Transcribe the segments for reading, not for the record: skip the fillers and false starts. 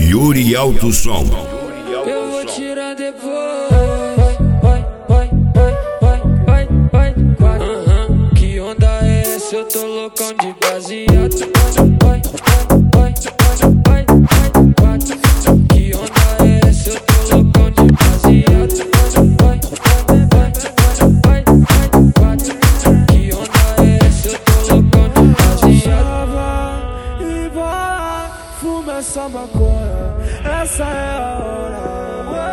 Yuri Alto Som. Eu vou tirar depois. Que onda é essa? Eu tô loucão de baseado. Que onda é essa? Eu tô loucão de baseado. Que onda é essa? Eu tô loucão de baseado. E vai, fuma essa maconha, essa é a hora.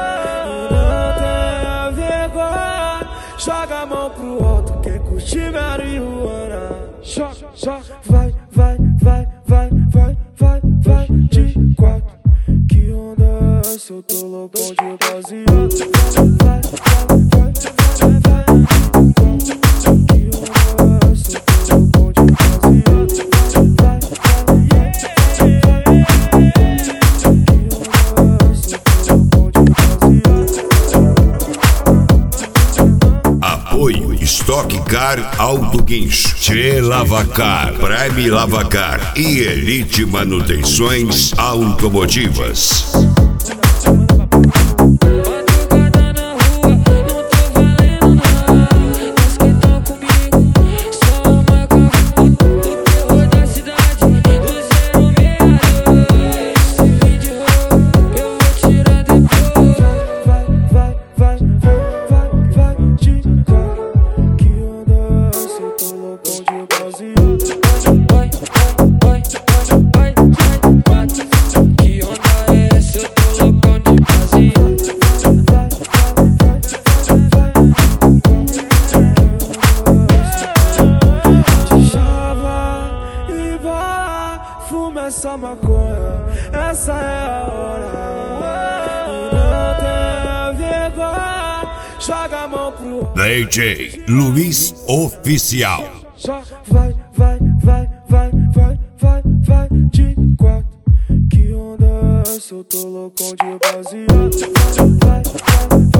Não tenha vergonha, joga a mão pro alto, quem curte marihuana. Joga, vai, vai, vai, vai, vai, vai, vai, de quatro. Que onda é essa? Eu tô loucão de baseado. Vai, vai, vai, vai, vai, que onda é essa? Eu tô loucão de baseado. Apoio Stock Car Auto Guincho, Tchê Lavacar, Prime Lavacar e Elite Manutenções Automotivas. Fuma essa maconha, essa é a hora. Não tenha vergonha, joga a mão pro DJ Luiz Oficial. vai, vai, vai, vai, vai, vai, vai, de quatro. Que onda é essa? Eu tô loucão de baseado. Vai, vai, vai.